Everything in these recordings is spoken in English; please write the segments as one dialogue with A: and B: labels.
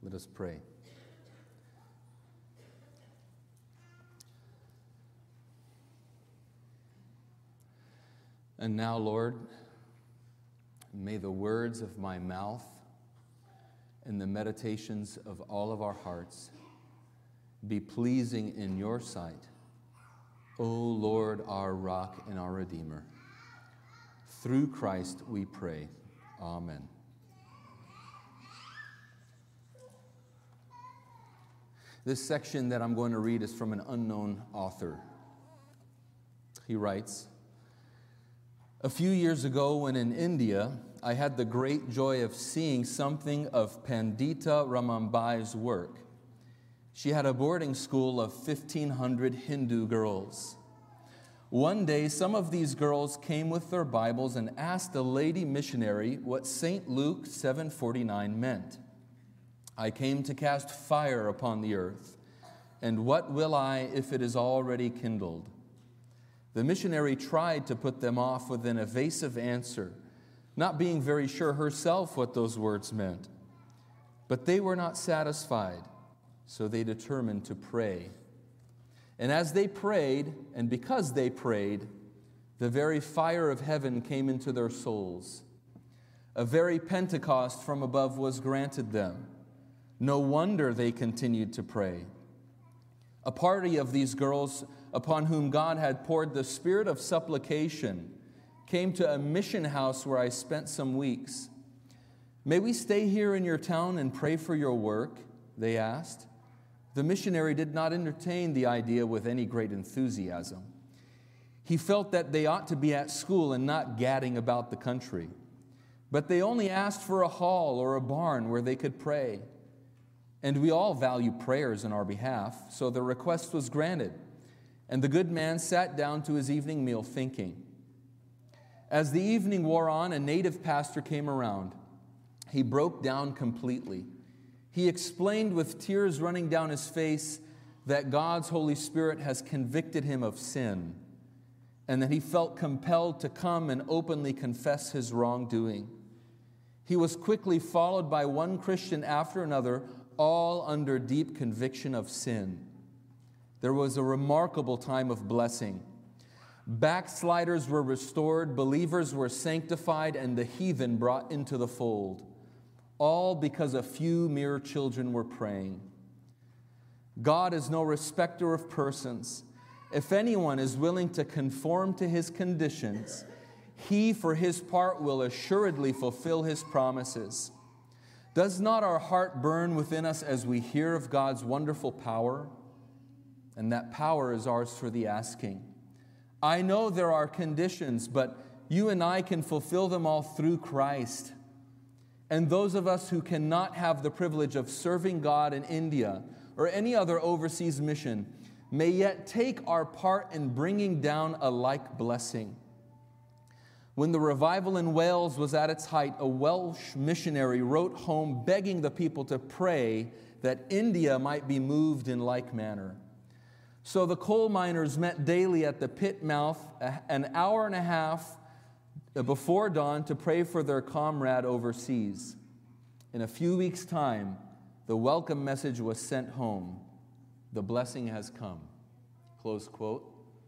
A: Let us pray. And now, Lord, may the words of my mouth and the meditations of all of our hearts be pleasing in your sight, O Lord, our rock and our Redeemer. Through Christ we pray. Amen. This section that I'm going to read is from an unknown author. He writes, "A few years ago when in India, I had the great joy of seeing something of Pandita Ramambai's work. She had a boarding school of 1,500 Hindu girls. One day, some of these girls came with their Bibles and asked a lady missionary what St. Luke 7:49 meant. I came to cast fire upon the earth, and what will I if it is already kindled? The missionary tried to put them off with an evasive answer, not being very sure herself what those words meant. But they were not satisfied, so they determined to pray. And as they prayed, and because they prayed, the very fire of heaven came into their souls. A very Pentecost from above was granted them. No wonder they continued to pray. A party of these girls, upon whom God had poured the spirit of supplication, came to a mission house where I spent some weeks. 'May we stay here in your town and pray for your work?' they asked. The missionary did not entertain the idea with any great enthusiasm. He felt that they ought to be at school and not gadding about the country. But they only asked for a hall or a barn where they could pray. And we all value prayers on our behalf, so the request was granted. And the good man sat down to his evening meal thinking. As the evening wore on, a native pastor came around. He broke down completely. He explained with tears running down his face that God's Holy Spirit has convicted him of sin, and that he felt compelled to come and openly confess his wrongdoing. He was quickly followed by one Christian after another, all under deep conviction of sin. There was a remarkable time of blessing. Backsliders were restored, believers were sanctified, and the heathen brought into the fold, all because a few mere children were praying. God is no respecter of persons. If anyone is willing to conform to his conditions, he, for his part, will assuredly fulfill his promises. Does not our heart burn within us as we hear of God's wonderful power? And that power is ours for the asking. I know there are conditions, but you and I can fulfill them all through Christ. And those of us who cannot have the privilege of serving God in India or any other overseas mission may yet take our part in bringing down a like blessing. When the revival in Wales was at its height, a Welsh missionary wrote home begging the people to pray that India might be moved in like manner. So the coal miners met daily at the pit mouth an hour and a half before dawn to pray for their comrade overseas. In a few weeks' time, the welcome message was sent home. The blessing has come. Close quote.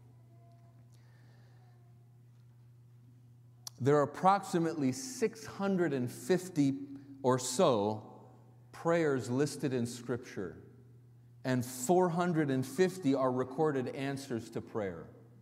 A: There are approximately 650 or so prayers listed in Scripture, and 450 are recorded answers to prayer.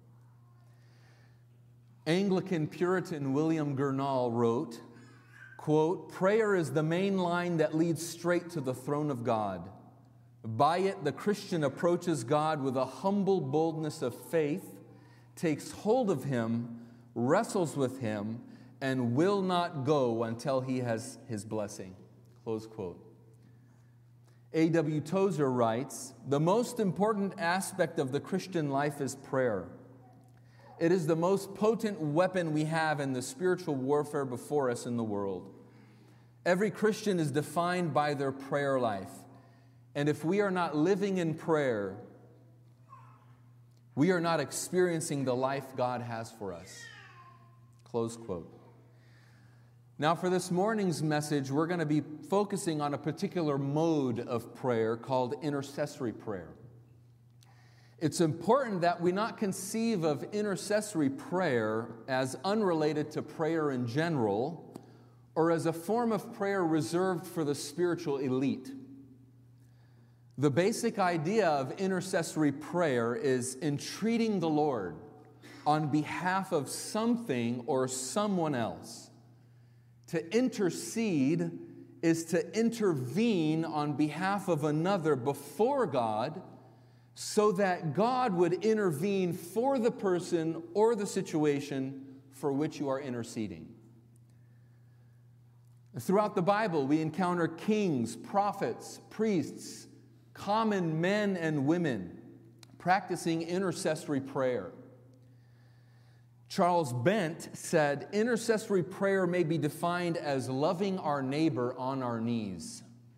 A: Anglican Puritan William Gurnall wrote, quote, "Prayer is the main line that leads straight to the throne of God. By it, the Christian approaches God with a humble boldness of faith, takes hold of Him, wrestles with Him, and will not go until he has His blessing." Close quote. A.W. Tozer writes, "The most important aspect of the Christian life is prayer. It is the most potent weapon we have in the spiritual warfare before us in the world. Every Christian is defined by their prayer life. And if we are not living in prayer, we are not experiencing the life God has for us." Close quote. Now, for this morning's message, we're going to be focusing on a particular mode of prayer called intercessory prayer. It's important that we not conceive of intercessory prayer as unrelated to prayer in general or as a form of prayer reserved for the spiritual elite. The basic idea of intercessory prayer is entreating the Lord on behalf of something or someone else. To intercede is to intervene on behalf of another before God so that God would intervene for the person or the situation for which you are interceding. Throughout the Bible, we encounter kings, prophets, priests, common men and women practicing intercessory prayer. Charles Bent said, intercessory prayer may be defined as loving our neighbor on our knees.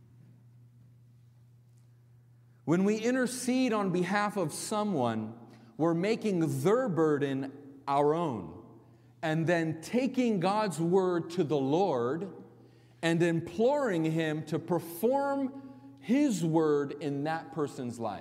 A: When we intercede on behalf of someone, we're making their burden our own, and then taking God's word to the Lord and imploring Him to perform His word in that person's life.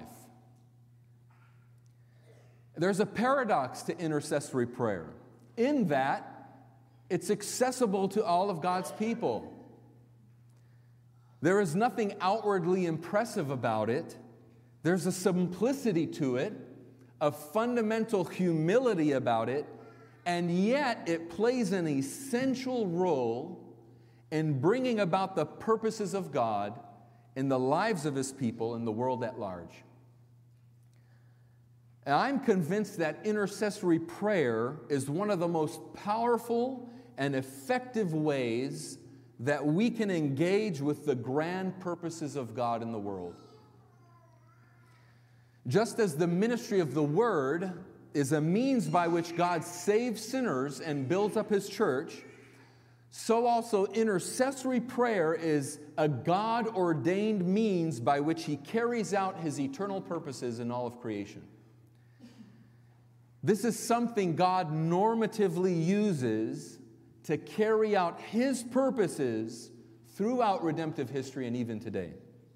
A: There's a paradox to intercessory prayer in that it's accessible to all of God's people. There is nothing outwardly impressive about it. There's a simplicity to it, a fundamental humility about it, and yet it plays an essential role in bringing about the purposes of God in the lives of His people and the world at large. And I'm convinced that intercessory prayer is one of the most powerful and effective ways that we can engage with the grand purposes of God in the world. Just as the ministry of the Word is a means by which God saves sinners and builds up His church, so also intercessory prayer is a God-ordained means by which He carries out His eternal purposes in all of creation. This is something God normatively uses to carry out His purposes throughout redemptive history and even today.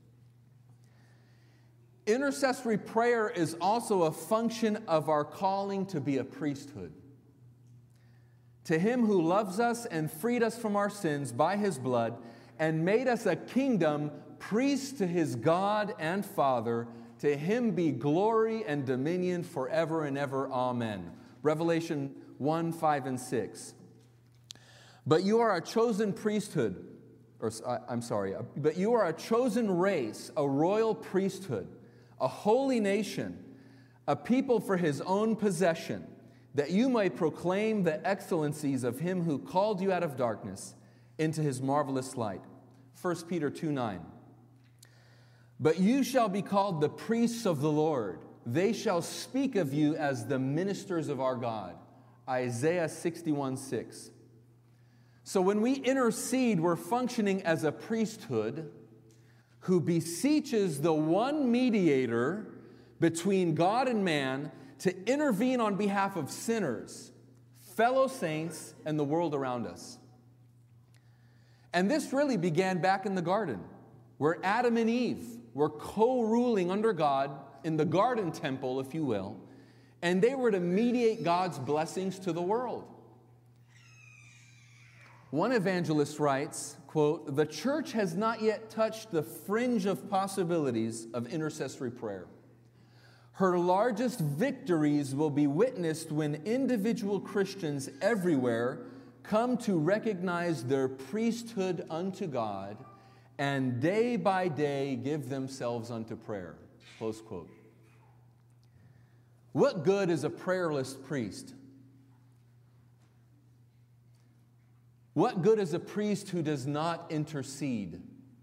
A: Intercessory prayer is also a function of our calling to be a priesthood. To Him who loves us and freed us from our sins by His blood and made us a kingdom, priests to His God and Father, to Him be glory and dominion forever and ever. Amen. Revelation 1, 5, and 6. But you are a chosen priesthood, but you are a chosen race, a royal priesthood, a holy nation, a people for His own possession, that you may proclaim the excellencies of Him who called you out of darkness into His marvelous light. 1 Peter 2, 9. But you shall be called the priests of the Lord. They shall speak of you as the ministers of our God. Isaiah 61, 6. So when we intercede, we're functioning as a priesthood who beseeches the one mediator between God and man to intervene on behalf of sinners, fellow saints, and the world around us. And this really began back in the garden, where Adam and Eve were co-ruling under God in the garden temple, if you will, and they were to mediate God's blessings to the world. One evangelist writes, quote, "The church has not yet touched the fringe of possibilities of intercessory prayer. Her largest victories will be witnessed when individual Christians everywhere come to recognize their priesthood unto God and day by day give themselves unto prayer." Close quote. What good is a prayerless priest? What good is a priest who does not intercede?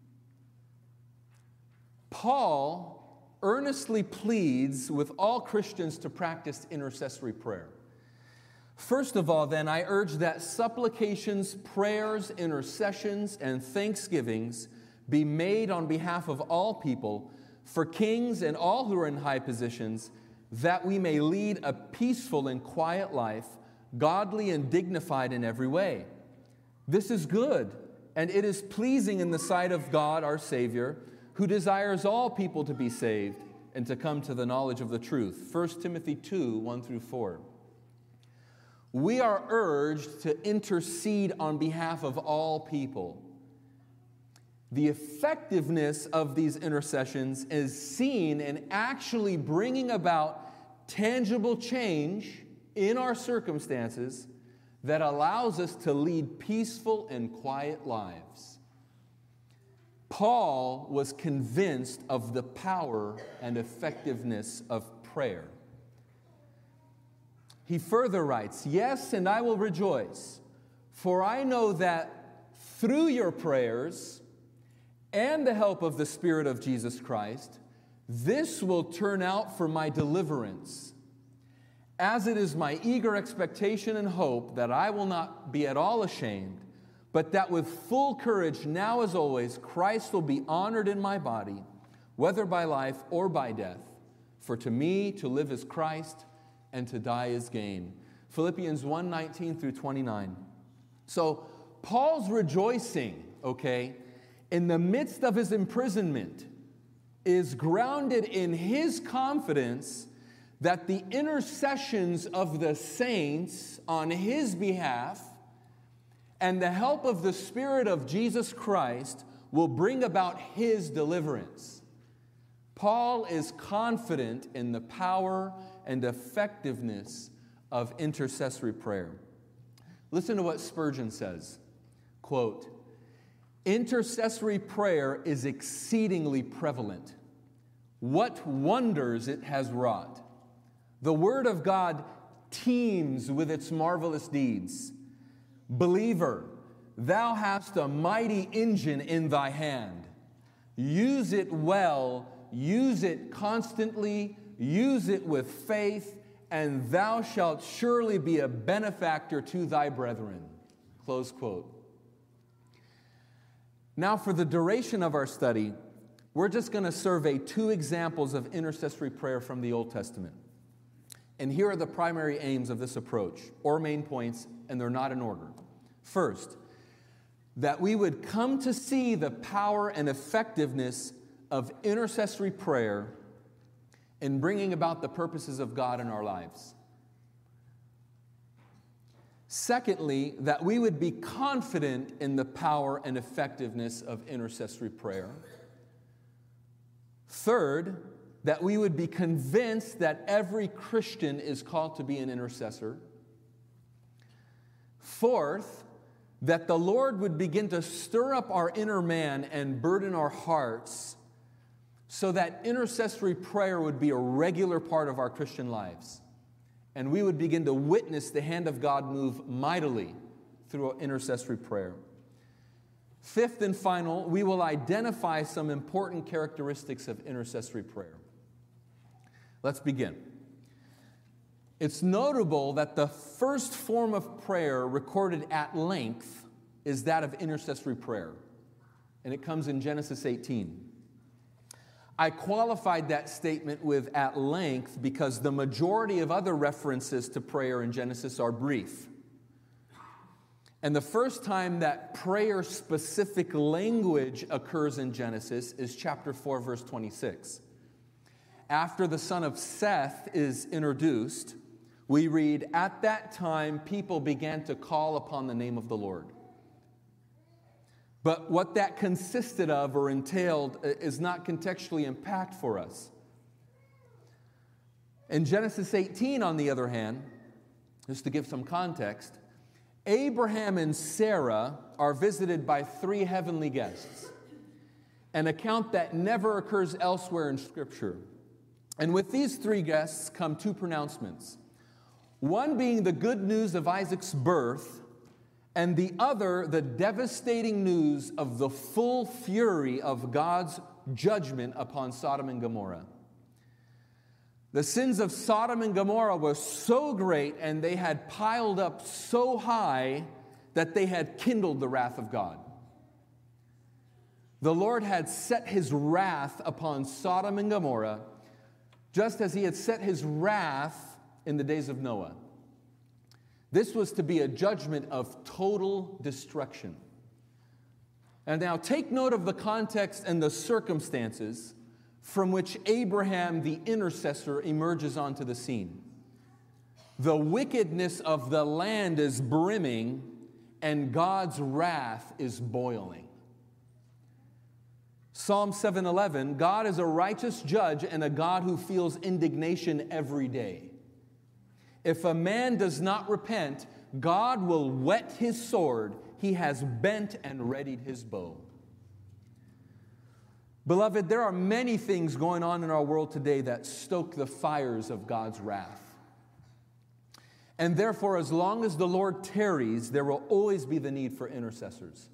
A: Paul earnestly pleads with all Christians to practice intercessory prayer. First of all, then, I urge that supplications, prayers, intercessions, and thanksgivings be made on behalf of all people, for kings and all who are in high positions, that we may lead a peaceful and quiet life, godly and dignified in every way. This is good, and it is pleasing in the sight of God our Savior, who desires all people to be saved and to come to the knowledge of the truth. 1 Timothy 2, 1 through 4. We are urged to intercede on behalf of all people. The effectiveness of these intercessions is seen in actually bringing about tangible change in our circumstances that allows us to lead peaceful and quiet lives. Paul was convinced of the power and effectiveness of prayer. He further writes, "Yes, and I will rejoice, for I know that through your prayers and the help of the Spirit of Jesus Christ, this will turn out for my deliverance, as it is my eager expectation and hope that I will not be at all ashamed, but that with full courage, now as always, Christ will be honored in my body, whether by life or by death. For to me to live is Christ, and to die is gain." Philippians 1:19 through 29. So Paul's rejoicing, in the midst of his imprisonment is grounded in his confidence that the intercessions of the saints on his behalf and the help of the Spirit of Jesus Christ will bring about his deliverance. Paul is confident in the power and effectiveness of intercessory prayer. Listen to what Spurgeon says, quote, "Intercessory prayer is exceedingly prevalent. What wonders it has wrought! The Word of God teems with its marvelous deeds. Believer, thou hast a mighty engine in thy hand. Use it well, use it constantly, use it with faith, and thou shalt surely be a benefactor to thy brethren." Close quote. Now, for the duration of our study, we're just going to survey two examples of intercessory prayer from the Old Testament. And here are the primary aims of this approach, or main points, and they're not in order. First, that we would come to see the power and effectiveness of intercessory prayer in bringing about the purposes of God in our lives. Secondly, that we would be confident in the power and effectiveness of intercessory prayer. Third, that we would be convinced that every Christian is called to be an intercessor. Fourth, that the Lord would begin to stir up our inner man and burden our hearts so that intercessory prayer would be a regular part of our Christian lives. And we would begin to witness the hand of God move mightily through intercessory prayer. Fifth and final, we will identify some important characteristics of intercessory prayer. Let's begin. It's notable that the first form of prayer recorded at length is that of intercessory prayer, and it comes in Genesis 18. I qualified that statement with "at length" because the majority of other references to prayer in Genesis are brief. And the first time that prayer-specific language occurs in Genesis is chapter 4, verse 26. After the son of Seth is introduced, we read, "At that time people began to call upon the name of the Lord." But what that consisted of or entailed is not contextually impactful for us. In Genesis 18, on the other hand, just to give some context, Abraham and Sarah are visited by three heavenly guests, an account that never occurs elsewhere in Scripture. And with these three guests come two pronouncements, one being the good news of Isaac's birth, and the other, the devastating news of the full fury of God's judgment upon Sodom and Gomorrah. The sins of Sodom and Gomorrah were so great and they had piled up so high that they had kindled the wrath of God. The Lord had set his wrath upon Sodom and Gomorrah just as he had set his wrath in the days of Noah. This was to be a judgment of total destruction. And now take note of the context and the circumstances from which Abraham, the intercessor, emerges onto the scene. The wickedness of the land is brimming, and God's wrath is boiling. Psalm 7:11, God is a righteous judge and a God who feels indignation every day. If a man does not repent, God will whet his sword. He has bent and readied his bow. Beloved, there are many things going on in our world today that stoke the fires of God's wrath. And therefore, as long as the Lord tarries, there will always be the need for intercessors.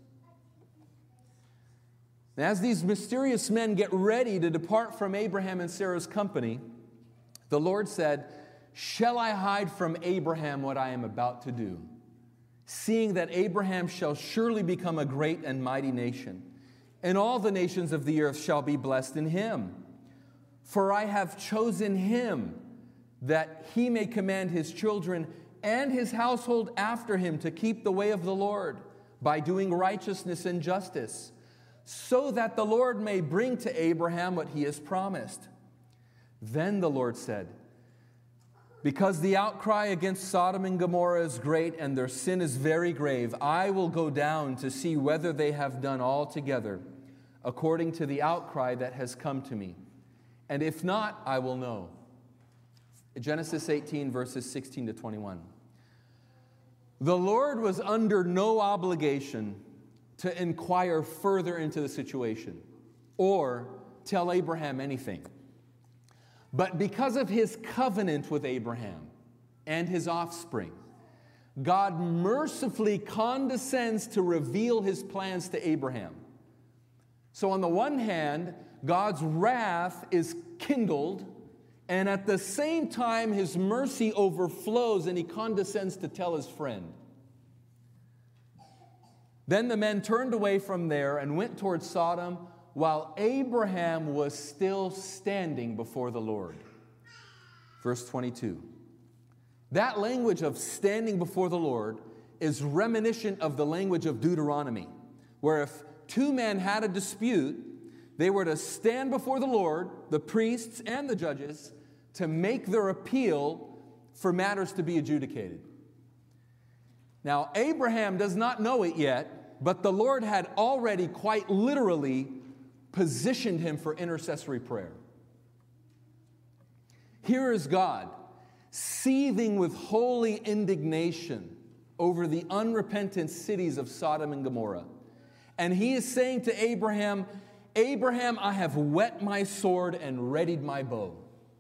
A: And as these mysterious men get ready to depart from Abraham and Sarah's company, the Lord said, "Shall I hide from Abraham what I am about to do? Seeing that Abraham shall surely become a great and mighty nation, and all the nations of the earth shall be blessed in him. For I have chosen him, that he may command his children and his household after him to keep the way of the Lord, by doing righteousness and justice, so that the Lord may bring to Abraham what he has promised." Then the Lord said, "Because the outcry against Sodom and Gomorrah is great and their sin is very grave, I will go down to see whether they have done altogether according to the outcry that has come to me. And if not, I will know." Genesis 18, verses 16 to 21. The Lord was under no obligation to inquire further into the situation or tell Abraham anything. But because of his covenant with Abraham and his offspring, God mercifully condescends to reveal his plans to Abraham. So on the one hand, God's wrath is kindled, and at the same time, his mercy overflows and he condescends to tell his friend. Then the men turned away from there and went toward Sodom, while Abraham was still standing before the Lord. Verse 22. That language of standing before the Lord is reminiscent of the language of Deuteronomy, where if two men had a dispute, they were to stand before the Lord, the priests and the judges, to make their appeal for matters to be adjudicated. Now, Abraham does not know it yet, but the Lord had already quite literally positioned him for intercessory prayer. Here is God, seething with holy indignation over the unrepentant cities of Sodom and Gomorrah. And he is saying to Abraham, "Abraham, I have whet my sword and readied my bow."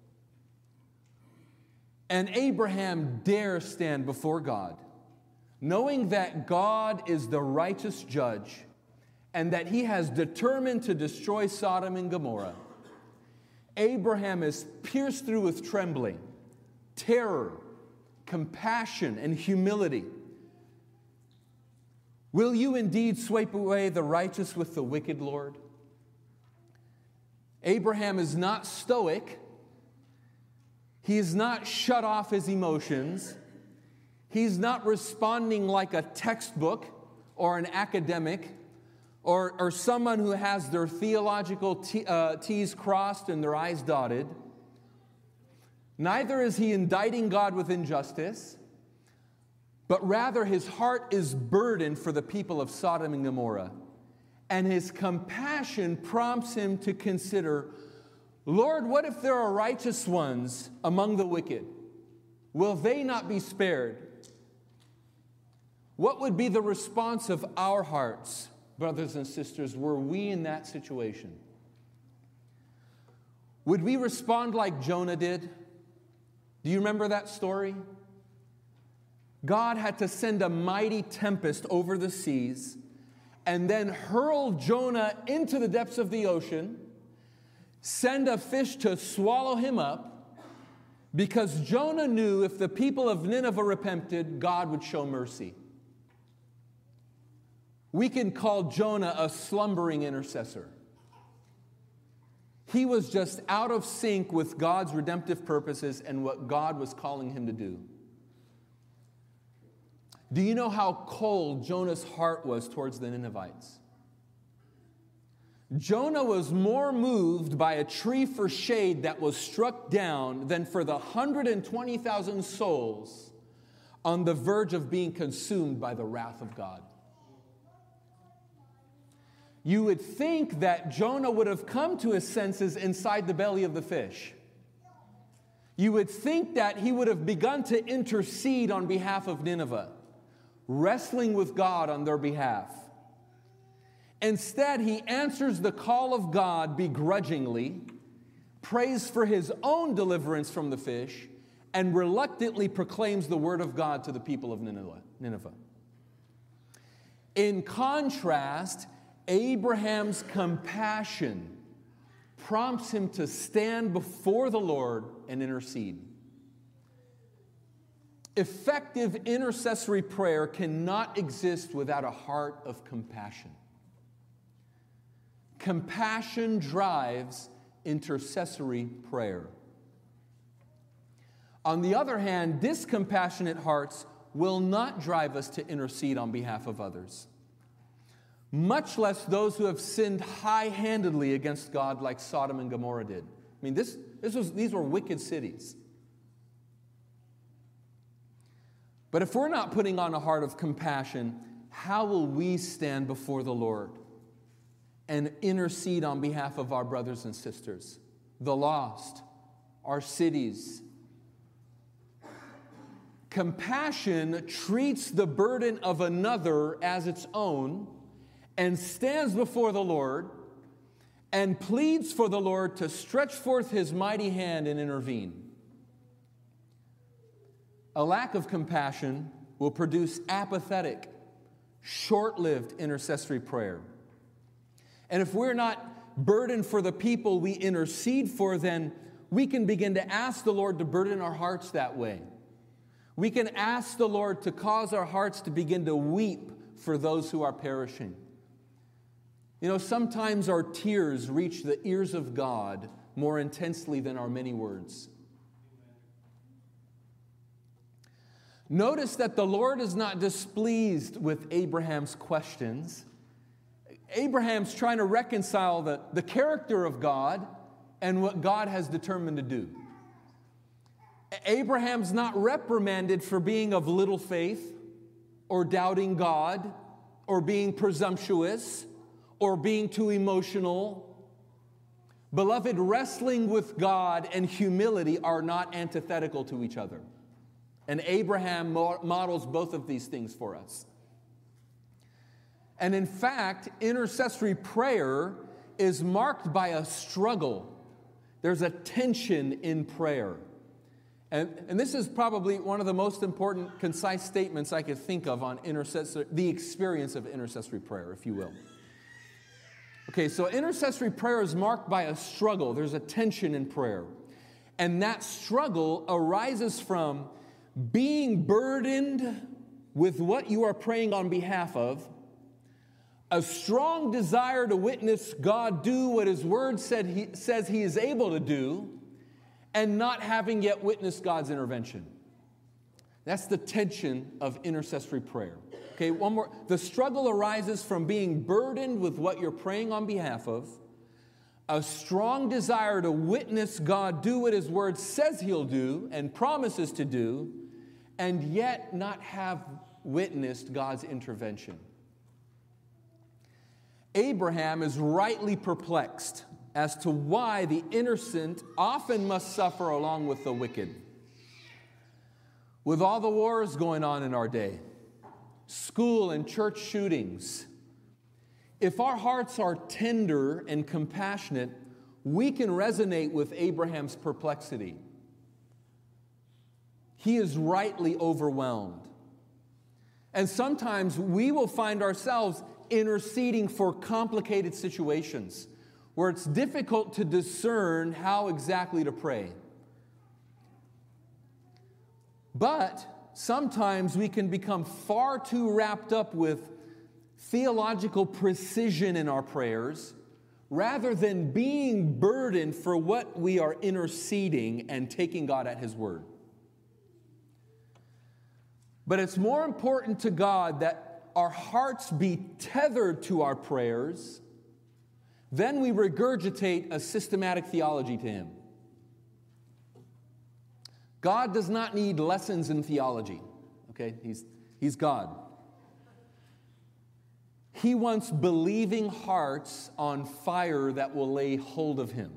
A: And Abraham dares stand before God, knowing that God is the righteous judge and that he has determined to destroy Sodom and Gomorrah. Abraham is pierced through with trembling, terror, compassion, and humility. Will you indeed sweep away the righteous with the wicked, Lord? Abraham is not stoic. He is not shut off his emotions. He's not responding like a textbook or an academic or someone who has their theological T's crossed and their I's dotted. Neither is he indicting God with injustice, but rather his heart is burdened for the people of Sodom and Gomorrah. And his compassion prompts him to consider, Lord, what if there are righteous ones among the wicked? Will they not be spared? What would be the response of our hearts, brothers and sisters, were we in that situation? Would we respond like Jonah did? Do you remember that story? God had to send a mighty tempest over the seas and then hurl Jonah into the depths of the ocean, send a fish to swallow him up, because Jonah knew if the people of Nineveh repented, God would show mercy. We can call Jonah a slumbering intercessor. He was just out of sync with God's redemptive purposes and what God was calling him to do. Do you know how cold Jonah's heart was towards the Ninevites? Jonah was more moved by a tree for shade that was struck down than for the 120,000 souls on the verge of being consumed by the wrath of God. You would think that Jonah would have come to his senses inside the belly of the fish. You would think that he would have begun to intercede on behalf of Nineveh, wrestling with God on their behalf. Instead, he answers the call of God begrudgingly, prays for his own deliverance from the fish, and reluctantly proclaims the word of God to the people of Nineveh. In contrast, Abraham's compassion prompts him to stand before the Lord and intercede. Effective intercessory prayer cannot exist without a heart of compassion. Compassion drives intercessory prayer. On the other hand, discompassionate hearts will not drive us to intercede on behalf of others, much less those who have sinned high-handedly against God like Sodom and Gomorrah did. I mean, these were wicked cities. But if we're not putting on a heart of compassion, how will we stand before the Lord and intercede on behalf of our brothers and sisters, the lost, our cities? Compassion treats the burden of another as its own and stands before the Lord and pleads for the Lord to stretch forth his mighty hand and intervene. A lack of compassion will produce apathetic, short-lived intercessory prayer. And if we're not burdened for the people we intercede for, then we can begin to ask the Lord to burden our hearts that way. We can ask the Lord to cause our hearts to begin to weep for those who are perishing. You know, sometimes our tears reach the ears of God more intensely than our many words. Notice that the Lord is not displeased with Abraham's questions. Abraham's trying to reconcile the character of God and what God has determined to do. Abraham's not reprimanded for being of little faith or doubting God or being presumptuous or being too emotional. Beloved, wrestling with God and humility are not antithetical to each other. And Abraham models both of these things for us. And in fact, intercessory prayer is marked by a struggle. There's a tension in prayer. And this is probably one of the most important, concise statements I could think of on the experience of intercessory prayer, if you will. Okay, so intercessory prayer is marked by a struggle. There's a tension in prayer. And that struggle arises from being burdened with what you are praying on behalf of, a strong desire to witness God do what His Word says He is able to do, and not having yet witnessed God's intervention. That's the tension of intercessory prayer. Okay, one more. The struggle arises from being burdened with what you're praying on behalf of, a strong desire to witness God do what His Word says He'll do and promises to do, and yet not have witnessed God's intervention. Abraham is rightly perplexed as to why the innocent often must suffer along with the wicked. With all the wars going on in our day, school and church shootings, if our hearts are tender and compassionate, we can resonate with Abraham's perplexity. He is rightly overwhelmed. And sometimes we will find ourselves interceding for complicated situations where it's difficult to discern how exactly to pray. But sometimes we can become far too wrapped up with theological precision in our prayers rather than being burdened for what we are interceding and taking God at His word. But it's more important to God that our hearts be tethered to our prayers than we regurgitate a systematic theology to Him. God does not need lessons in theology. Okay? He's God. He wants believing hearts on fire that will lay hold of Him.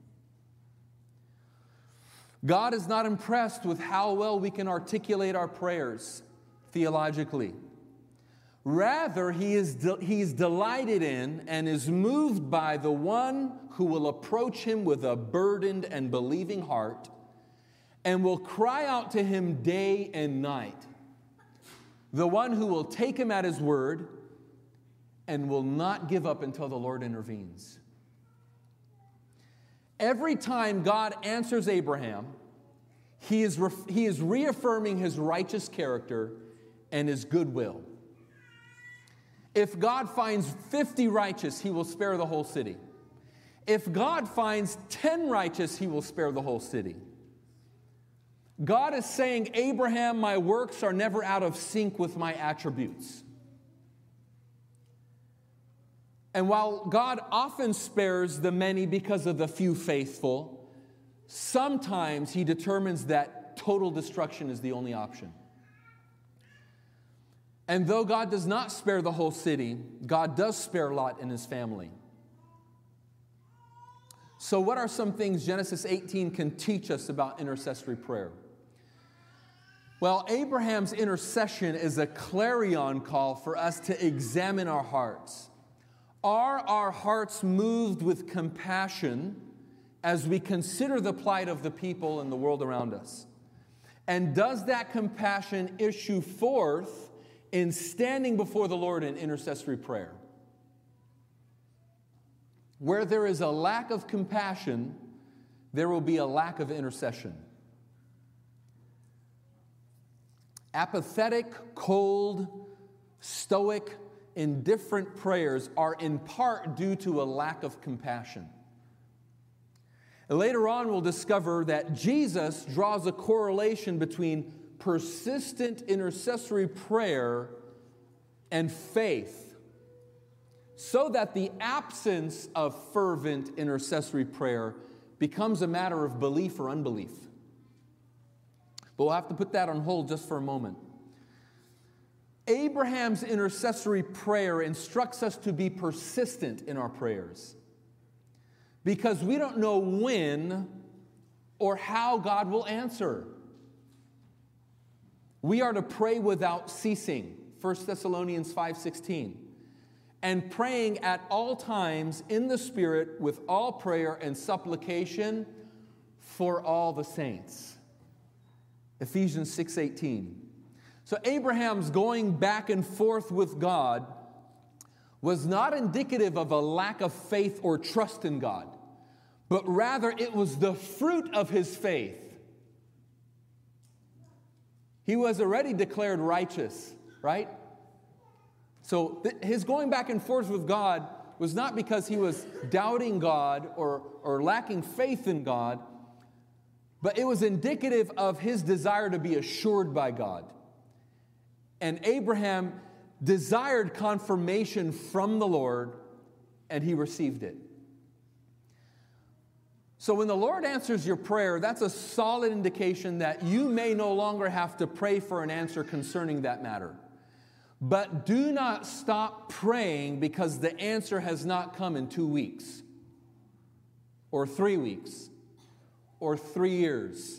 A: God is not impressed with how well we can articulate our prayers theologically. Rather, He's delighted in and is moved by the one who will approach Him with a burdened and believing heart and will cry out to Him day and night. The one who will take Him at His word and will not give up until the Lord intervenes. Every time God answers Abraham, he is reaffirming His righteous character and His goodwill. If God finds 50 righteous, He will spare the whole city. If God finds 10 righteous, He will spare the whole city. God is saying, Abraham, my works are never out of sync with my attributes. And while God often spares the many because of the few faithful, sometimes He determines that total destruction is the only option. And though God does not spare the whole city, God does spare Lot and his family. So what are some things Genesis 18 can teach us about intercessory prayer? Well, Abraham's intercession is a clarion call for us to examine our hearts. Are our hearts moved with compassion as we consider the plight of the people in the world around us? And does that compassion issue forth in standing before the Lord in intercessory prayer? Where there is a lack of compassion, there will be a lack of intercession. Apathetic, cold, stoic, indifferent prayers are in part due to a lack of compassion. And later on, we'll discover that Jesus draws a correlation between persistent intercessory prayer and faith, so that the absence of fervent intercessory prayer becomes a matter of belief or unbelief. But we'll have to put that on hold just for a moment. Abraham's intercessory prayer instructs us to be persistent in our prayers, because we don't know when or how God will answer. We are to pray without ceasing, 1 Thessalonians 5:16, and praying at all times in the Spirit with all prayer and supplication for all the saints, Ephesians 6:18. So Abraham's going back and forth with God was not indicative of a lack of faith or trust in God, but rather it was the fruit of his faith. He was already declared righteous, right? So his going back and forth with God was not because he was doubting God or lacking faith in God, but it was indicative of his desire to be assured by God. And Abraham desired confirmation from the Lord, and he received it. So when the Lord answers your prayer, that's a solid indication that you may no longer have to pray for an answer concerning that matter. But do not stop praying because the answer has not come in 2 weeks, or 3 weeks, or 3 years.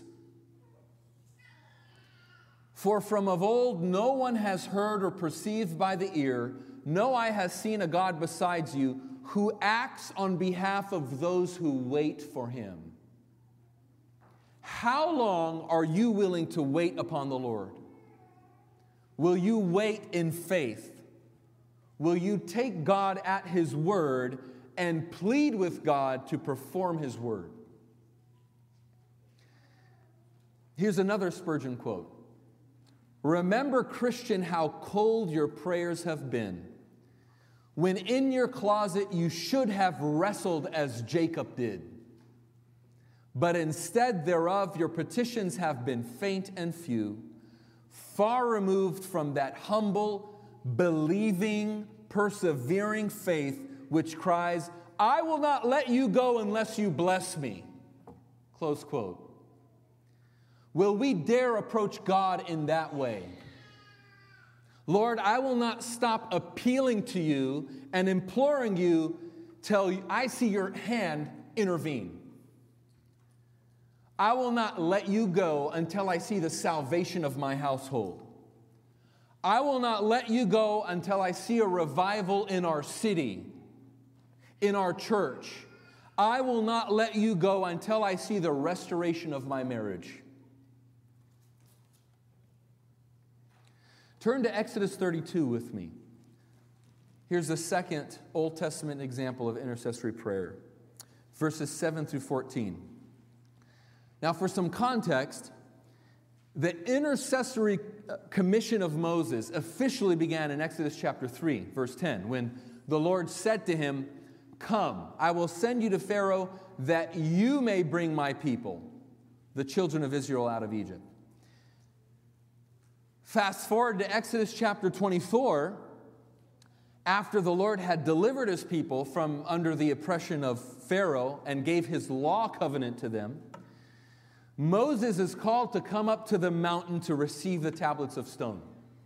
A: For from of old no one has heard or perceived by the ear, no eye has seen a God besides you, who acts on behalf of those who wait for Him. How long are you willing to wait upon the Lord? Will you wait in faith? Will you take God at His word and plead with God to perform His word? Here's another Spurgeon quote. Remember, Christian, how cold your prayers have been, when in your closet you should have wrestled as Jacob did. But instead thereof your petitions have been faint and few, far removed from that humble, believing, persevering faith which cries, "I will not let you go unless you bless me." Close quote. Will we dare approach God in that way? Lord, I will not stop appealing to you and imploring you till I see your hand intervene. I will not let you go until I see the salvation of my household. I will not let you go until I see a revival in our city, in our church. I will not let you go until I see the restoration of my marriage. Turn to Exodus 32 with me. Here's the second Old Testament example of intercessory prayer, verses 7 through 14. Now, for some context, the intercessory commission of Moses officially began in Exodus chapter 3, verse 10, when the Lord said to him, "Come, I will send you to Pharaoh that you may bring my people, the children of Israel, out of Egypt." Fast forward to Exodus chapter 24, after the Lord had delivered his people from under the oppression of Pharaoh and gave his law covenant to them, Moses is called to come up to the mountain to receive the tablets of stone.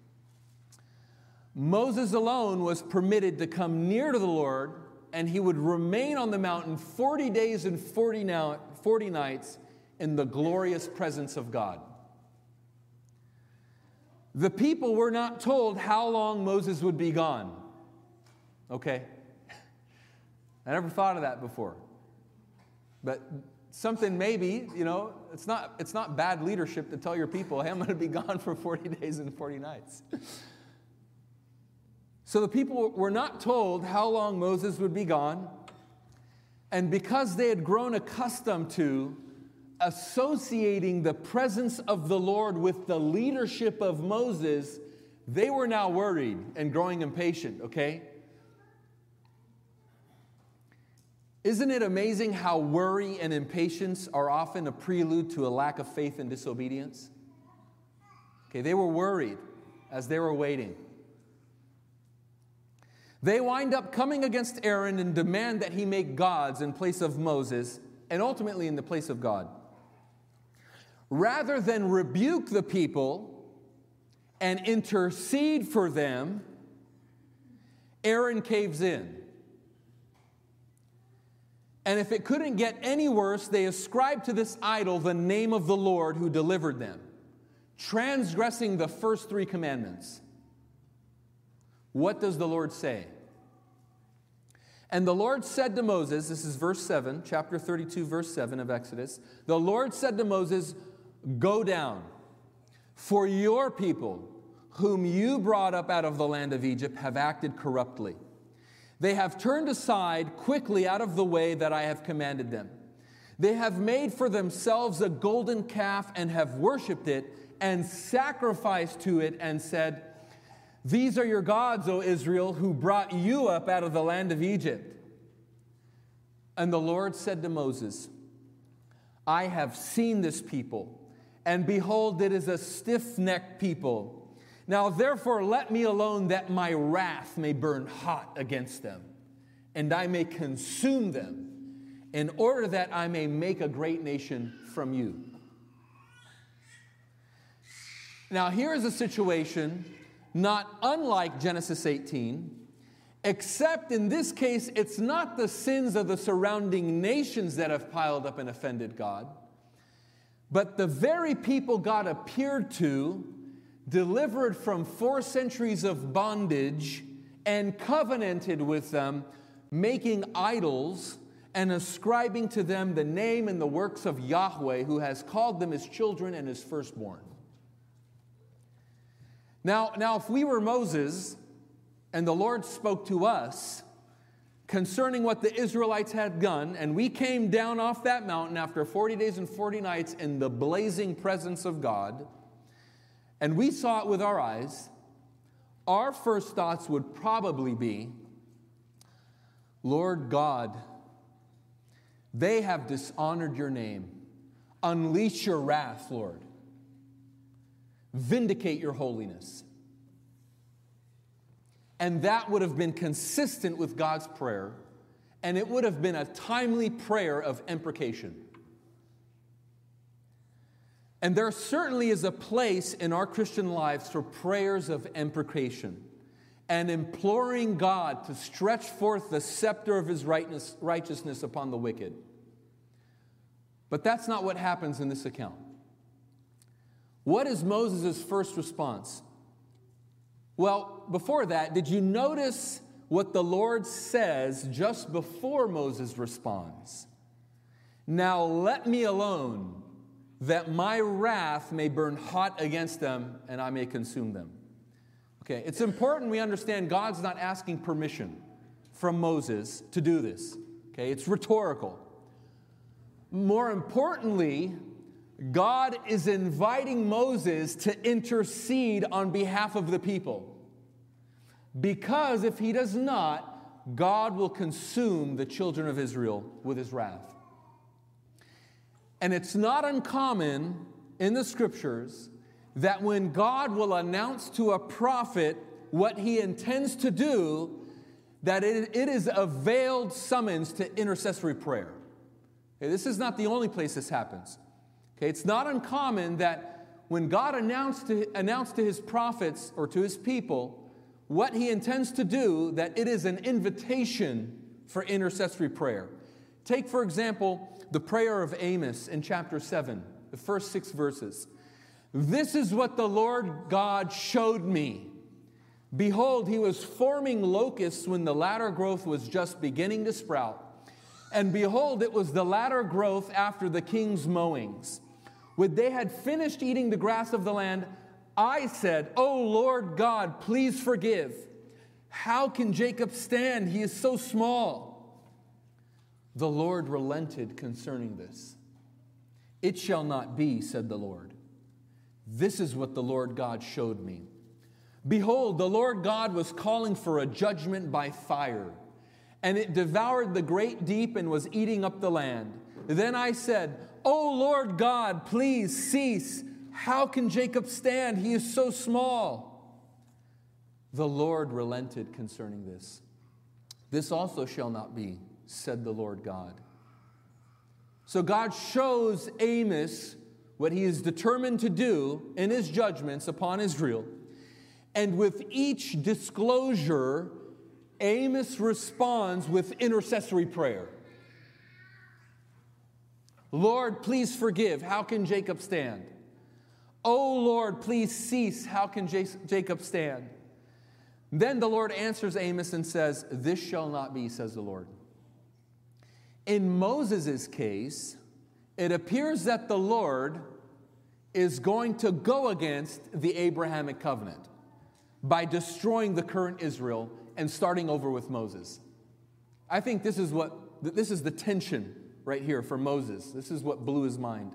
A: Moses alone was permitted to come near to the Lord, and he would remain on the mountain 40 days and 40 nights in the glorious presence of God. The people were not told how long Moses would be gone. Okay? I never thought of that before. But something maybe, it's not bad leadership to tell your people, "Hey, I'm going to be gone for 40 days and 40 nights. So the people were not told how long Moses would be gone. And because they had grown accustomed to associating the presence of the Lord with the leadership of Moses, they were now worried and growing impatient, okay? Isn't it amazing how worry and impatience are often a prelude to a lack of faith and disobedience? Okay, they were worried as they were waiting. They wind up coming against Aaron and demand that he make gods in place of Moses and ultimately in the place of God. Rather than rebuke the people and intercede for them, Aaron caves in. And if it couldn't get any worse, they ascribed to this idol the name of the Lord who delivered them, transgressing the first 3 commandments. What does the Lord say? And the Lord said to Moses, this is verse 7, chapter 32, verse 7 of Exodus. The Lord said to Moses, "Go down, for your people, whom you brought up out of the land of Egypt, have acted corruptly. They have turned aside quickly out of the way that I have commanded them. They have made for themselves a golden calf and have worshipped it and sacrificed to it and said, 'These are your gods, O Israel, who brought you up out of the land of Egypt.' And the Lord said to Moses, 'I have seen this people, and behold, it is a stiff-necked people. Now therefore let me alone, that my wrath may burn hot against them, and I may consume them, in order that I may make a great nation from you.'" Now here is a situation not unlike Genesis 18, except in this case, it's not the sins of the surrounding nations that have piled up and offended God, but the very people God appeared to, delivered from 4 centuries of bondage, and covenanted with them, making idols and ascribing to them the name and the works of Yahweh, who has called them his children and his firstborn. Now, if we were Moses and the Lord spoke to us concerning what the Israelites had done, and we came down off that mountain after 40 days and 40 nights in the blazing presence of God, and we saw it with our eyes, our first thoughts would probably be, "Lord God, they have dishonored your name. Unleash your wrath, Lord. vindicate your holiness. And that would have been consistent with God's prayer, and it would have been a timely prayer of imprecation. And there certainly is a place in our Christian lives for prayers of imprecation and imploring God to stretch forth the scepter of His righteousness upon the wicked. But that's not what happens in this account. What is Moses' first response? Well, before that, did you notice what the Lord says just before Moses responds? Now let me alone, that my wrath may burn hot against them, and I may consume them. Okay, it's important we understand God's not asking permission from Moses to do this. Okay, it's rhetorical. More importantly, God is inviting Moses to intercede on behalf of the people. Because if he does not, God will consume the children of Israel with His wrath. And it's not uncommon in the Scriptures that when God will announce to a prophet what He intends to do, that it is a veiled summons to intercessory prayer. Okay, this is not the only place this happens. Okay, it's not uncommon that when God announced to His prophets or to His people what He intends to do, that it is an invitation for intercessory prayer. Take, for example, the prayer of Amos in chapter 7, the first 6 verses. This is what the Lord God showed me. Behold, He was forming locusts when the latter growth was just beginning to sprout. And behold, it was the latter growth after the king's mowings. When they had finished eating the grass of the land, I said, O Lord God, please forgive. How can Jacob stand? He is so small. The Lord relented concerning this. It shall not be, said the Lord. This is what the Lord God showed me. Behold, the Lord God was calling for a judgment by fire, and it devoured the great deep and was eating up the land. Then I said, O Lord God, please cease. How can Jacob stand? He is so small. The Lord relented concerning this. This also shall not be, said the Lord God. So God shows Amos what He is determined to do in His judgments upon Israel. And with each disclosure, Amos responds with intercessory prayer. Lord, please forgive. How can Jacob stand? Oh Lord, please cease. How can Jacob stand? Then the Lord answers Amos and says, this shall not be, says the Lord. In Moses' case, it appears that the Lord is going to go against the Abrahamic covenant by destroying the current Israel and starting over with Moses. I think this is the tension right here for Moses. This is what blew his mind.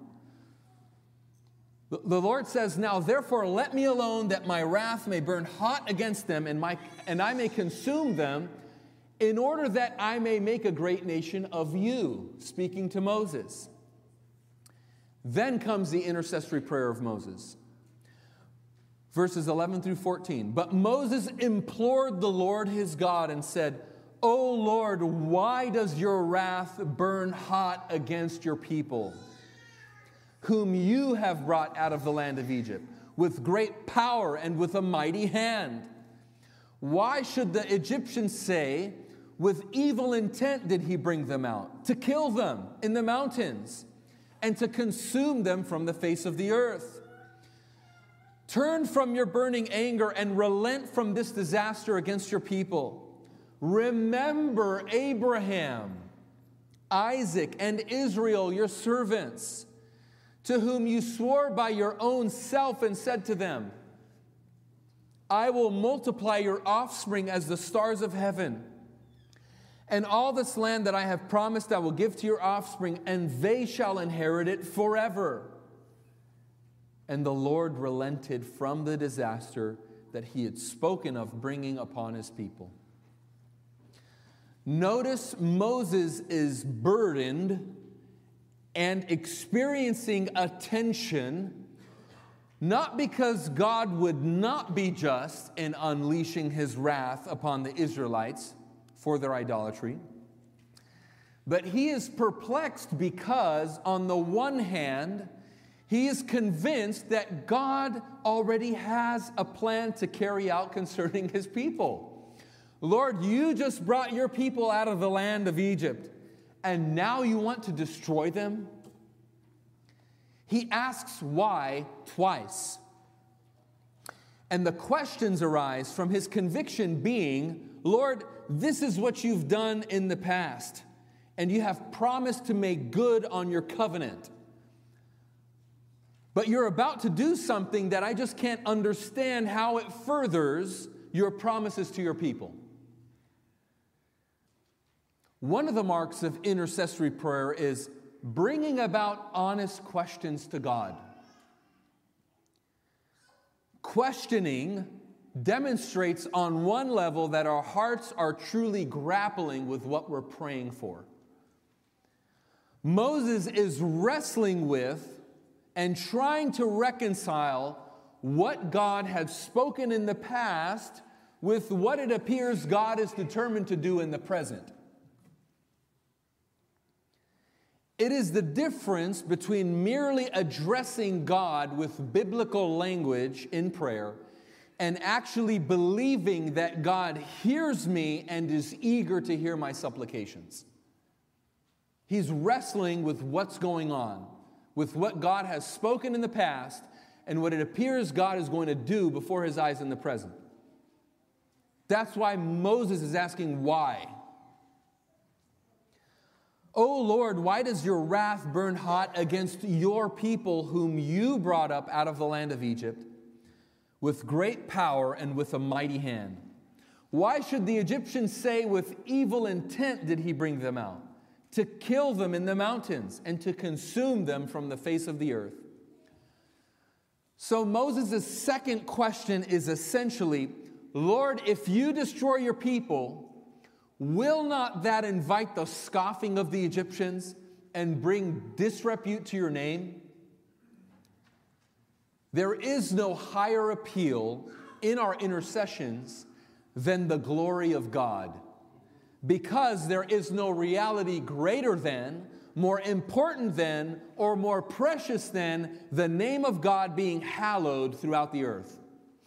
A: The Lord says, now therefore let me alone, that my wrath may burn hot against them, and I may consume them, in order that I may make a great nation of you, speaking to Moses. Then comes the intercessory prayer of Moses. Verses 11 through 14. But Moses implored the Lord his God and said, O Lord, why does your wrath burn hot against your people, whom you have brought out of the land of Egypt, with great power and with a mighty hand? Why should the Egyptians say, with evil intent did he bring them out, to kill them in the mountains, and to consume them from the face of the earth? Turn from your burning anger and relent from this disaster against your people. Remember Abraham, Isaac, and Israel, your servants, to whom you swore by your own self and said to them, I will multiply your offspring as the stars of heaven. And all this land that I have promised I will give to your offspring, and they shall inherit it forever. And the Lord relented from the disaster that he had spoken of bringing upon his people. Notice Moses is burdened and experiencing a tension Not because God would not be just in unleashing his wrath upon the Israelites for their idolatry, but he is perplexed because, on the one hand, he is convinced that God already has a plan to carry out concerning his people. Lord, you just brought your people out of the land of Egypt, and now you want to destroy them? He asks why twice. And the questions arise from his conviction being, Lord, this is what you've done in the past, and you have promised to make good on your covenant. But you're about to do something that I just can't understand how it furthers your promises to your people. One of the marks of intercessory prayer is bringing about honest questions to God. Questioning demonstrates on one level that our hearts are truly grappling with what we're praying for. Moses is wrestling with and trying to reconcile what God had spoken in the past with what it appears God is determined to do in the present. It is the difference between merely addressing God with biblical language in prayer and actually believing that God hears me and is eager to hear my supplications. He's wrestling with what's going on, with what God has spoken in the past and what it appears God is going to do before his eyes in the present. That's why Moses is asking why. Oh Lord, why does your wrath burn hot against your people whom you brought up out of the land of Egypt with great power and with a mighty hand? Why should the Egyptians say with evil intent did he bring them out? To kill them in the mountains and to consume them from the face of the earth. So Moses' second question is essentially, Lord, if you destroy your people, will not that invite the scoffing of the Egyptians and bring disrepute to your name? There is no higher appeal in our intercessions than the glory of God, because there is no reality greater than, more important than, or more precious than the name of God being hallowed throughout the earth.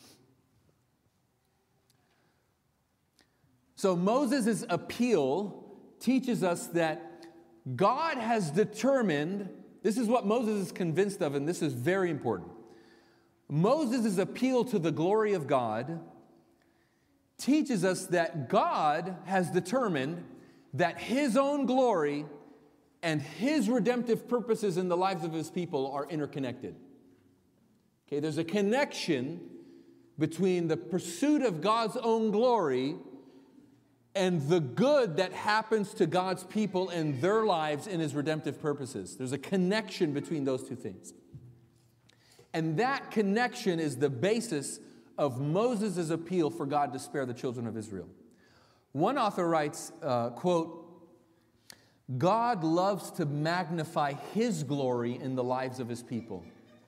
A: So Moses' appeal teaches us that God has determined, this is what Moses is convinced of, and this is very important. Moses' appeal to the glory of God teaches us that God has determined that his own glory and his redemptive purposes in the lives of his people are interconnected. Okay, there's a connection between the pursuit of God's own glory and the good that happens to God's people in their lives in his redemptive purposes. There's a connection between those two things. And that connection is the basis of Moses' appeal for God to spare the children of Israel. One author writes, quote, God loves to magnify his glory in the lives of his people.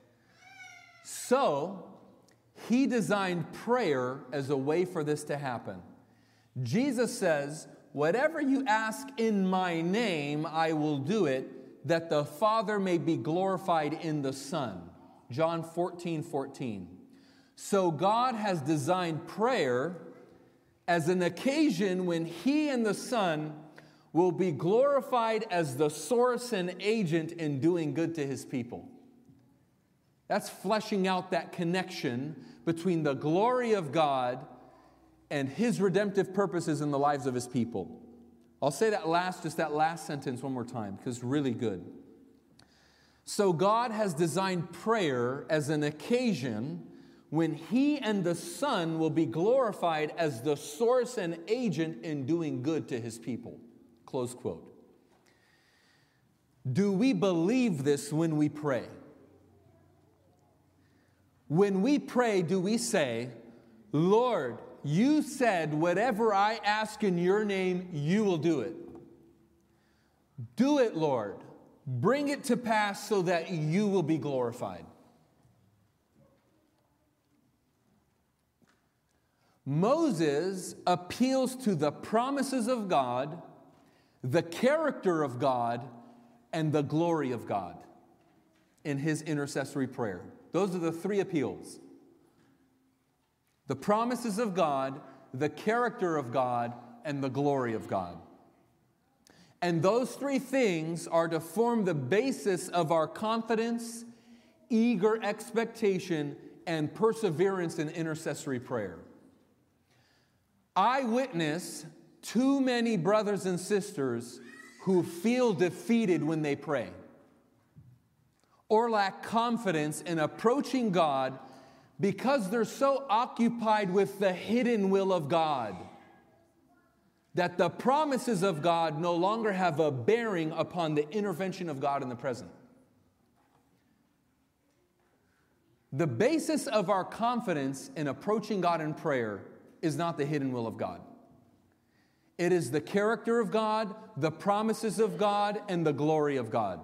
A: So, he designed prayer as a way for this to happen. Jesus says, whatever you ask in my name, I will do it, that the Father may be glorified in the Son. John 14:14. So God has designed prayer as an occasion when he and the Son will be glorified as the source and agent in doing good to his people. That's fleshing out that connection between the glory of God and his redemptive purposes in the lives of his people. I'll say that last sentence one more time, because it's really good. So God has designed prayer as an occasion when he and the Son will be glorified as the source and agent in doing good to his people. Close quote. Do we believe this when we pray? When we pray, do we say, Lord, you said whatever I ask in your name, you will do it. Do it, Lord. Bring it to pass so that you will be glorified. Moses appeals to the promises of God, the character of God, and the glory of God in his intercessory prayer. Those are the three appeals. The promises of God, the character of God, and the glory of God. And those three things are to form the basis of our confidence, eager expectation, and perseverance in intercessory prayer. I witness too many brothers and sisters who feel defeated when they pray, or lack confidence in approaching God because they're so occupied with the hidden will of God that the promises of God no longer have a bearing upon the intervention of God in the present. The basis of our confidence in approaching God in prayer is not the hidden will of God. It is the character of God, the promises of God, and the glory of God.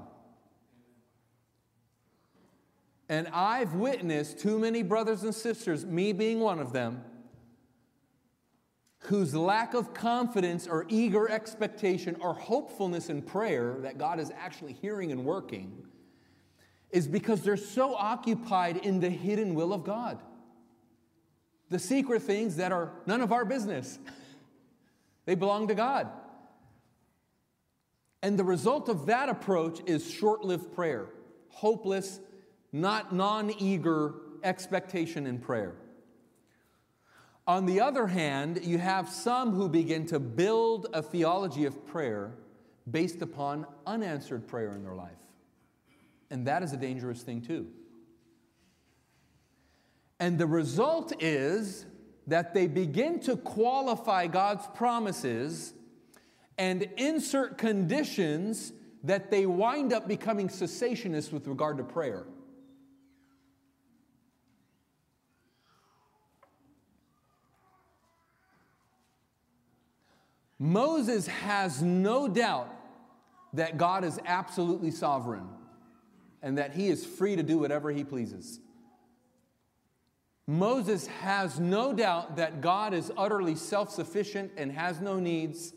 A: And I've witnessed too many brothers and sisters, me being one of them, whose lack of confidence or eager expectation or hopefulness in prayer that God is actually hearing and working is because they're so occupied in the hidden will of God. The secret things that are none of our business. They belong to God. And the result of that approach is short-lived prayer, hopeless, not non-eager expectation in prayer. On the other hand, you have some who begin to build a theology of prayer based upon unanswered prayer in their life. And that is a dangerous thing too. And the result is that they begin to qualify God's promises and insert conditions that they wind up becoming cessationists with regard to prayer. Moses has no doubt that God is absolutely sovereign and that he is free to do whatever he pleases. Moses has no doubt that God is utterly self-sufficient and has no needs.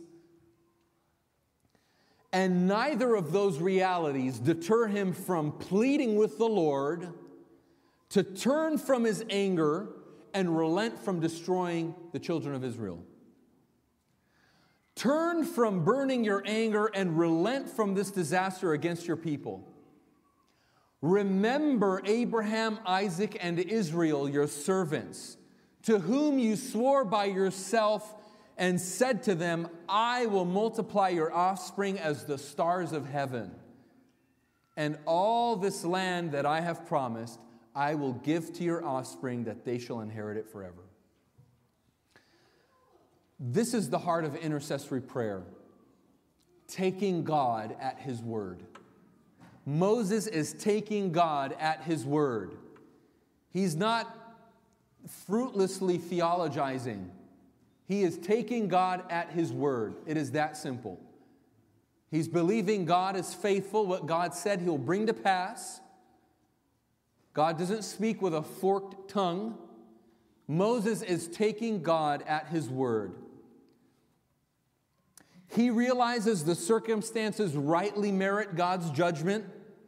A: And neither of those realities deter him from pleading with the Lord to turn from his anger and relent from destroying the children of Israel. Turn from burning your anger and relent from this disaster against your people. Remember Abraham, Isaac, and Israel, your servants, to whom you swore by yourself and said to them, I will multiply your offspring as the stars of heaven. And all this land that I have promised, I will give to your offspring that they shall inherit it forever. This is the heart of intercessory prayer, taking God at his word. Moses is taking God at his word. He's not fruitlessly theologizing. He is taking God at his word. It is that simple. He's believing God is faithful. What God said he'll bring to pass. God doesn't speak with a forked tongue. Moses is taking God at his word. He realizes the circumstances rightly merit God's judgment.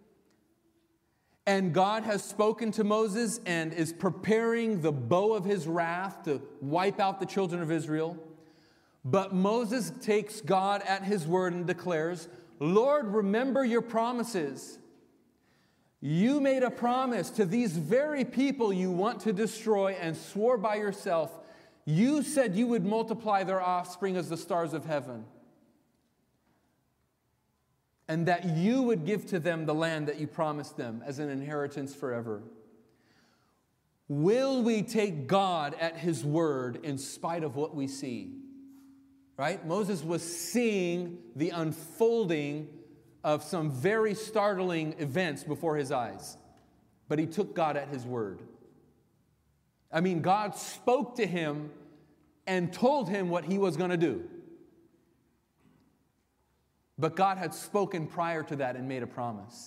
A: And God has spoken to Moses and is preparing the bow of his wrath to wipe out the children of Israel. But Moses takes God at his word and declares, Lord, remember your promises. You made a promise to these very people you want to destroy and swore by yourself. You said you would multiply their offspring as the stars of heaven. And that you would give to them the land that you promised them as an inheritance forever. Will we take God at his word in spite of what we see? Right? Moses was seeing the unfolding of some very startling events before his eyes. But he took God at his word. I mean, God spoke to him and told him what he was going to do. But God had spoken prior to that and made a promise.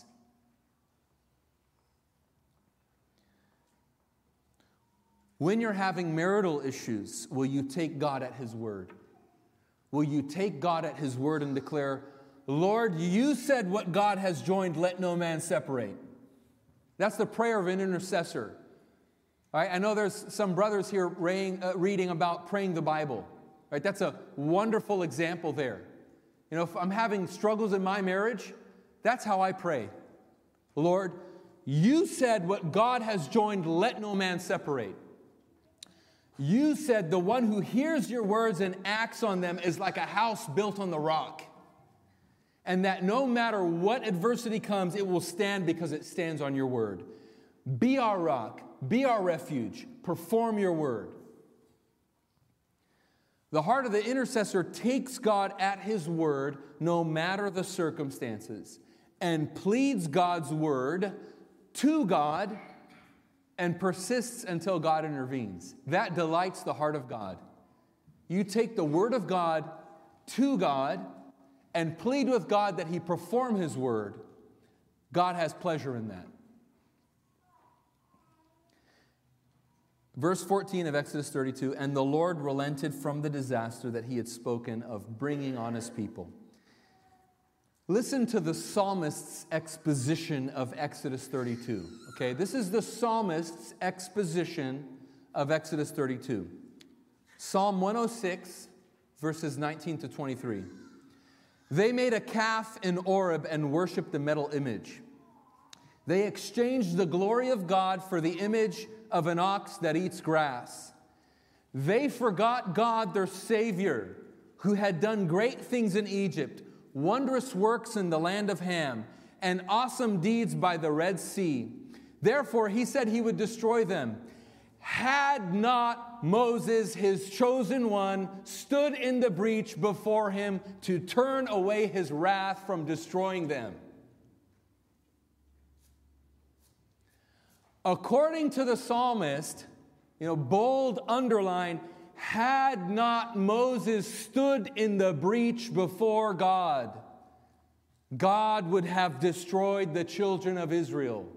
A: When you're having marital issues, will you take God at His word? Will you take God at His word and declare, Lord, you said what God has joined, let no man separate. That's the prayer of an intercessor. All right? I know there's some brothers here reading about praying the Bible. Right? That's a wonderful example there. You know, if I'm having struggles in my marriage, that's how I pray. Lord, you said what God has joined, let no man separate. You said the one who hears your words and acts on them is like a house built on the rock. And that no matter what adversity comes, it will stand because it stands on your word. Be our rock. Be our refuge. Perform your word. The heart of the intercessor takes God at His word no matter the circumstances and pleads God's word to God and persists until God intervenes. That delights the heart of God. You take the word of God to God and plead with God that He perform His word. God has pleasure in that. Verse 14 of Exodus 32, and the Lord relented from the disaster that He had spoken of bringing on His people. Listen to the psalmist's exposition of Exodus 32. Okay, this is the psalmist's exposition of Exodus 32. Psalm 106, verses 19 to 23. They made a calf in Oreb and worshipped the metal image. They exchanged the glory of God for the image of an ox that eats grass. They forgot God, their Savior, who had done great things in Egypt, wondrous works in the land of Ham, and awesome deeds by the Red Sea. Therefore, He said He would destroy them. Had not Moses, His chosen one, stood in the breach before Him to turn away His wrath from destroying them. According to the psalmist, bold underline, had not Moses stood in the breach before God, God would have destroyed the children of Israel.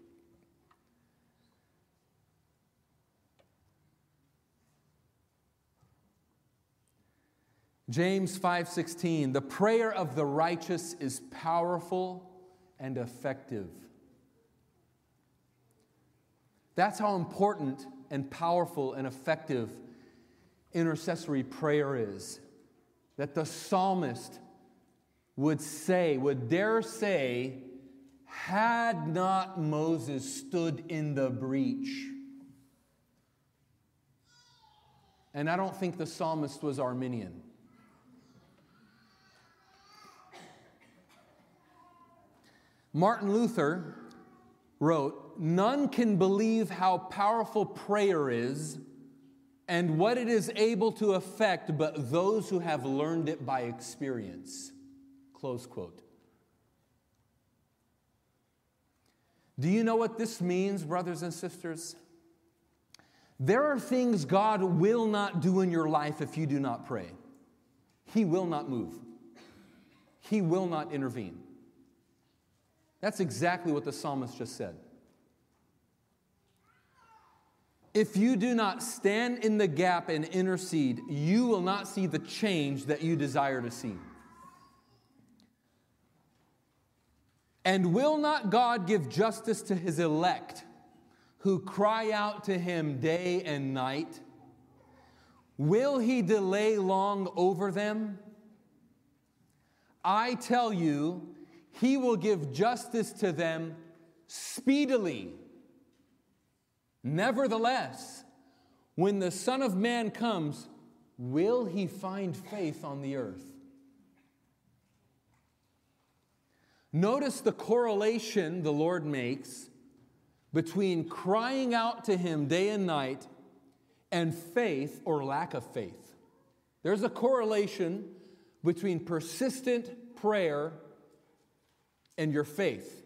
A: James 5:16, the prayer of the righteous is powerful and effective. That's how important and powerful and effective intercessory prayer is. That the psalmist would dare say, had not Moses stood in the breach. And I don't think the psalmist was Arminian. Martin Luther wrote, none can believe how powerful prayer is and what it is able to affect but those who have learned it by experience. Close quote. Do you know what this means, brothers and sisters? There are things God will not do in your life if you do not pray. He will not move. He will not intervene. That's exactly what the psalmist just said. If you do not stand in the gap and intercede, you will not see the change that you desire to see. And will not God give justice to His elect who cry out to Him day and night? Will He delay long over them? I tell you, He will give justice to them speedily. Nevertheless, when the Son of Man comes, will He find faith on the earth? Notice the correlation the Lord makes between crying out to Him day and night and faith or lack of faith. There's a correlation between persistent prayer and your faith.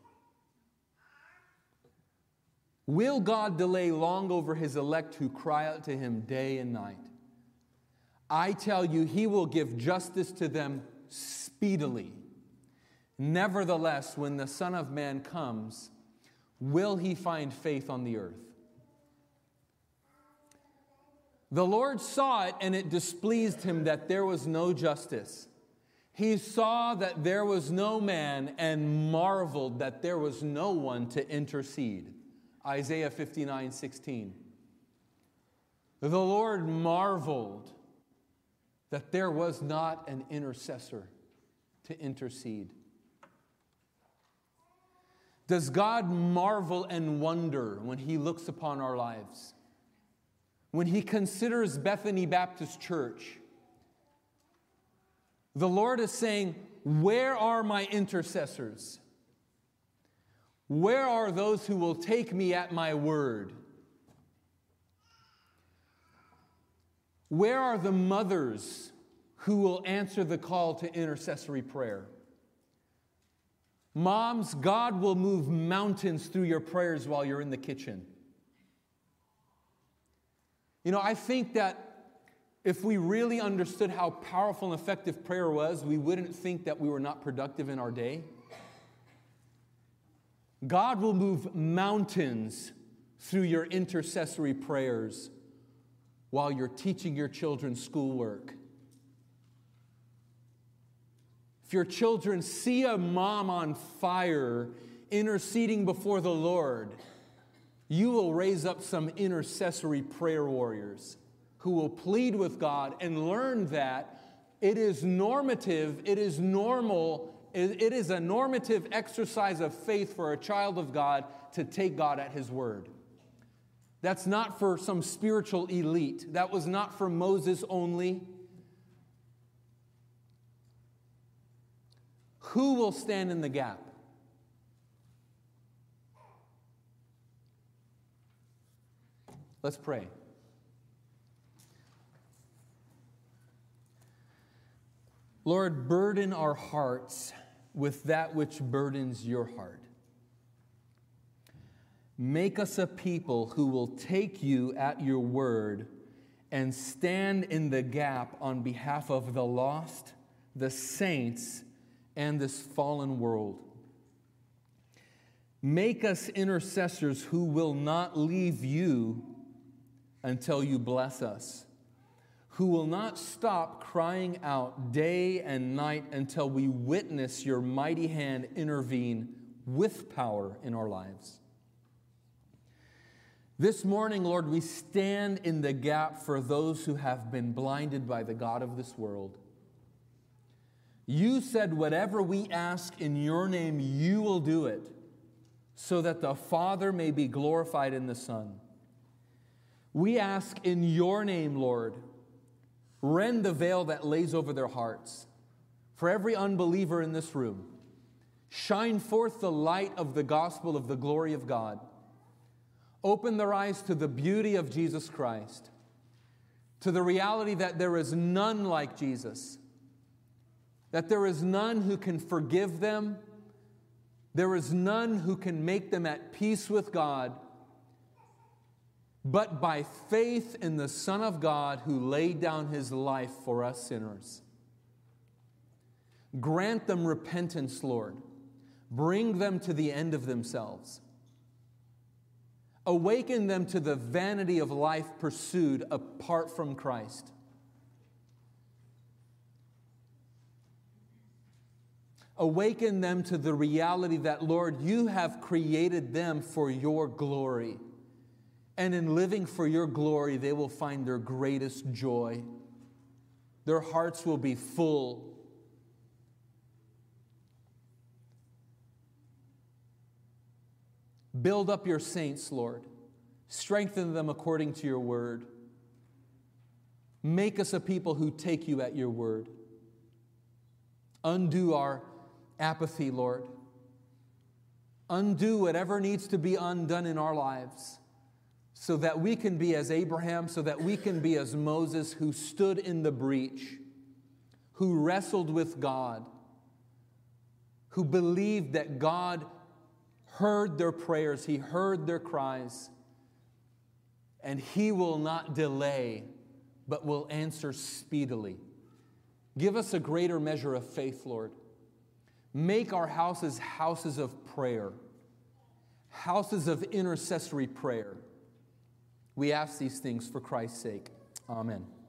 A: Will God delay long over His elect who cry out to Him day and night? I tell you, He will give justice to them speedily. Nevertheless, when the Son of Man comes, will He find faith on the earth? The Lord saw it, and it displeased him that there was no justice. He saw that there was no man and marveled that there was no one to intercede. Isaiah 59:16. The Lord marveled that there was not an intercessor to intercede. Does God marvel and wonder when He looks upon our lives? When He considers Bethany Baptist Church? The Lord is saying, where are my intercessors? Where are those who will take me at my word? Where are the mothers who will answer the call to intercessory prayer? Moms, God will move mountains through your prayers while you're in the kitchen. You know, I think that if we really understood how powerful and effective prayer was, we wouldn't think that we were not productive in our day. God will move mountains through your intercessory prayers while you're teaching your children schoolwork. If your children see a mom on fire interceding before the Lord, you will raise up some intercessory prayer warriors who will plead with God and learn that it is normative, it is normal, it is a normative exercise of faith for a child of God to take God at His word. That's not for some spiritual elite. That was not for Moses only. Who will stand in the gap? Let's pray. Lord, burden our hearts with that which burdens your heart. Make us a people who will take you at your word and stand in the gap on behalf of the lost, the saints, and this fallen world. Make us intercessors who will not leave you until you bless us, who will not stop crying out day and night until we witness your mighty hand intervene with power in our lives. This morning, Lord, we stand in the gap for those who have been blinded by the God of this world. You said whatever we ask in your name, you will do it, so that the Father may be glorified in the Son. We ask in your name, Lord, rend the veil that lays over their hearts. For every unbeliever in this room, shine forth the light of the gospel of the glory of God. Open their eyes to the beauty of Jesus Christ, to the reality that there is none like Jesus, that there is none who can forgive them, there is none who can make them at peace with God, but by faith in the Son of God who laid down His life for us sinners. Grant them repentance, Lord. Bring them to the end of themselves. Awaken them to the vanity of life pursued apart from Christ. Awaken them to the reality that, Lord, you have created them for your glory. And in living for your glory, they will find their greatest joy. Their hearts will be full. Build up your saints, Lord. Strengthen them according to your word. Make us a people who take you at your word. Undo our apathy, Lord. Undo whatever needs to be undone in our lives, so that we can be as Abraham, so that we can be as Moses, who stood in the breach, who wrestled with God, who believed that God heard their prayers, He heard their cries, and He will not delay, but will answer speedily. Give us a greater measure of faith, Lord. Make our houses houses of prayer, houses of intercessory prayer. We ask these things for Christ's sake. Amen.